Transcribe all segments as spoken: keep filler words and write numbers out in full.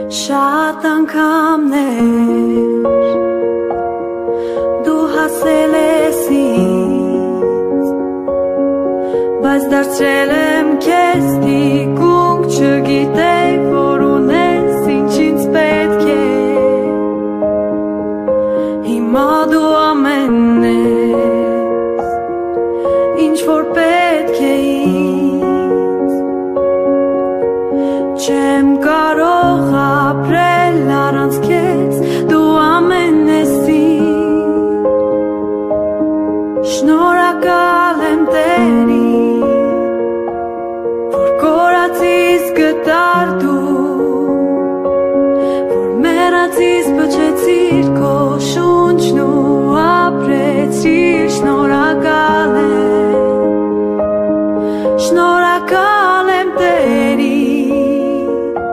Շատ անգամներ դու հասել ես ինձ, բայց դարձրել եմ քեզ թիկունք, չգիտեի, որ ունես ինչ ինձ պետք է, հիմա դու ամենն ես, ինչ որ պետք է ինձ, չեմ կարող ապրել առանց քեզ, դու ամենն ես ինձ, շնորհակալ եմ Տերին, որ կորածիս գտար դու, որ մեռածիս բջեցիր քո շունչն ու ապրեցիր, շնորհակալ եմ, շնորհակալ եմ Տերին,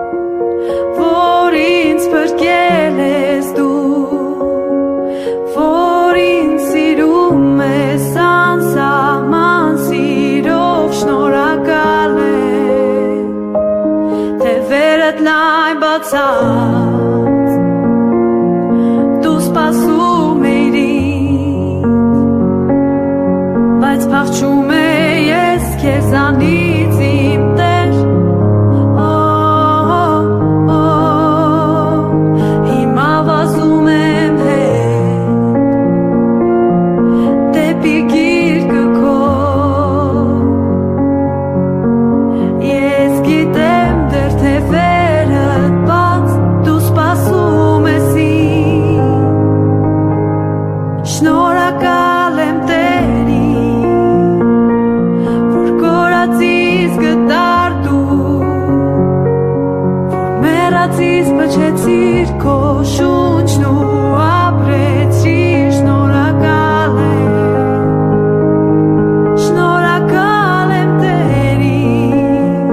որ ինձ փրկել ես դու, որ ինձ սիրում ես անսահման սիրով, շնորհակալ եմ, թևերդ լայն բացած, դու սպասում էիր ինձ, բայց փախչում էի ես քեզանից իմ Տեր, հիմա վազում եմ հետ, դեպի գիրկը քո, ես գիտեմ դեռ թևերդ բաց, դու սպասում ես ինձ, շնորհակալ եմ Տերին, որ կորածիս գտար դու, որ մեռածիս բջեցիր քո շունչն ու ապրեցիր, շնորհակալ եմ, շնորհակալ եմ Տերին,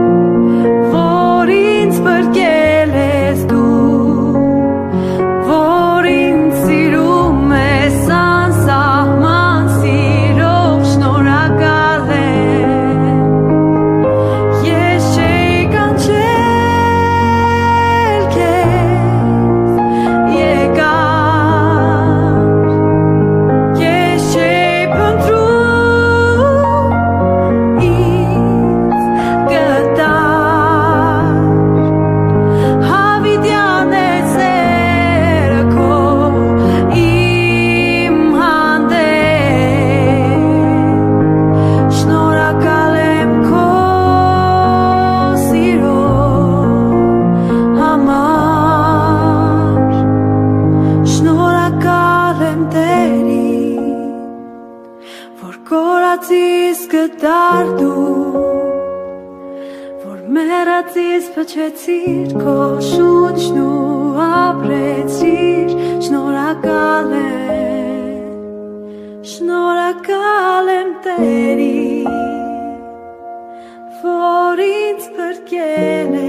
որ ինձ փրկել ես դու, որ ինձ սիրում ես անսահման սիրով, շնորհակալ եմ, ես չէի կանչել քեզ, եկար, ես չէի փնտրում, ինձ գտար, հավիտյան է սերը քո իմ հանդեպ, շնորհակալ եմ քո սիրո համար, շնորհակալ եմ Տերին, որ կորածիս գտար դու, որ մեռածիս փչեցիր քո շունչն ու ապրեցիր, շնորհակալ եմ, շնորհակալ եմ Տերին, որ ինձ փրկել է